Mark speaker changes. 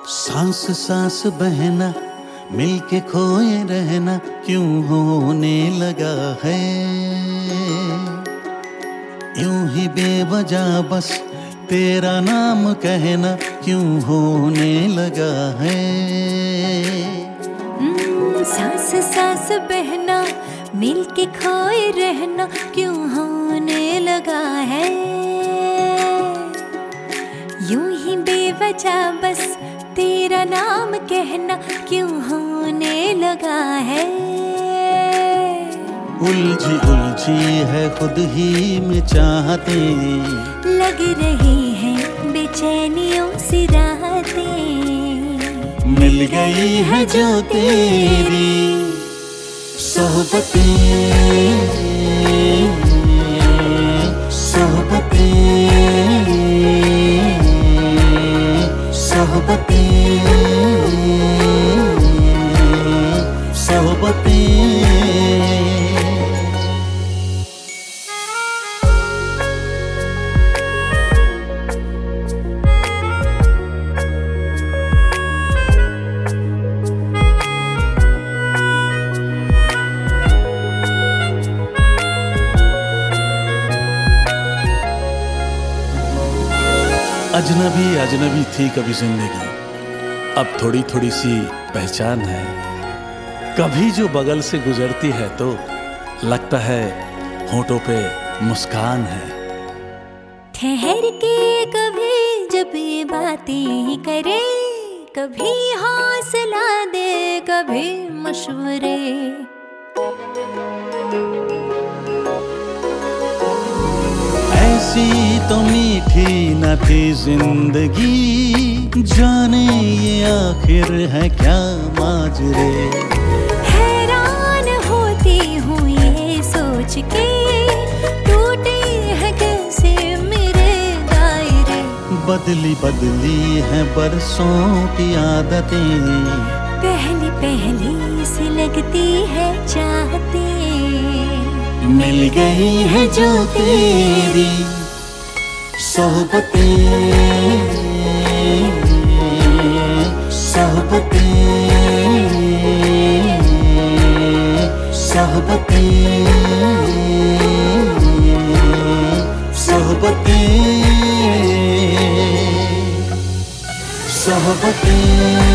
Speaker 1: सांस सांस बहना, मिलके खोए रहना, क्यों होने लगा है यूं ही बेवजह बस तेरा नाम कहना, क्यों होने लगा है।
Speaker 2: सांस सांस बहना, मिलके खोए रहना, क्यों होने लगा है यूं ही बेवजह बस तेरा नाम कहना, क्यों होने लगा है।
Speaker 1: उलझी उलझी है खुद ही में चाहतें,
Speaker 2: लग रही हैं बेचैनियों सी राहतें,
Speaker 1: मिल गई है जो तेरी सोहबतें, सोहबतें, सोहबतें, सोहबतें। अजनबी अजनबी थी कभी जिंदगी, अब थोड़ी थोड़ी सी पहचान है। कभी जो बगल से गुजरती है तो लगता है होठों पे मुस्कान है।
Speaker 2: ठहर के कभी जब ये बातें करे, कभी हौसला दे कभी मशवरे,
Speaker 1: ऐसी तो मीठी न थी जिंदगी, जाने ये आखिर है क्या माजरे।
Speaker 2: हैरान होती हूँ ये सोच के, टूटे हैं कैसे मेरे दायरे।
Speaker 1: बदली बदली है बरसों की आदतें,
Speaker 2: पहली पहली सी लगती है चाहते,
Speaker 1: मिल गई है जो तेरी सोहबतें, सोहबतें, सोहबतें, सोहबतें, सोहबतें।